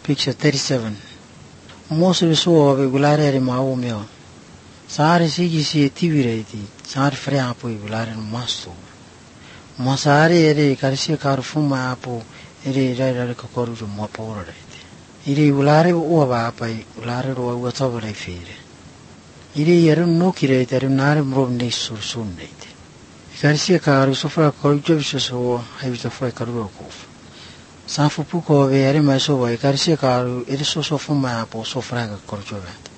Picture 37. Mose viso gulare re mau meo. Sare sigi si tivireti, sare frea apo gulare no masto. Masare ere karisia karfuma apo ere rare kokoru do mapora rete. Ire gulare uava apai gulare ro uatavare fere. Ire yeru no kirete ere nare mrovne sursunete. Karisia karu sofra korujo viso haivita foi karu kof. Safu puko ave ere mai so vai karisia karu ere so fuma apo sofra korujo vet.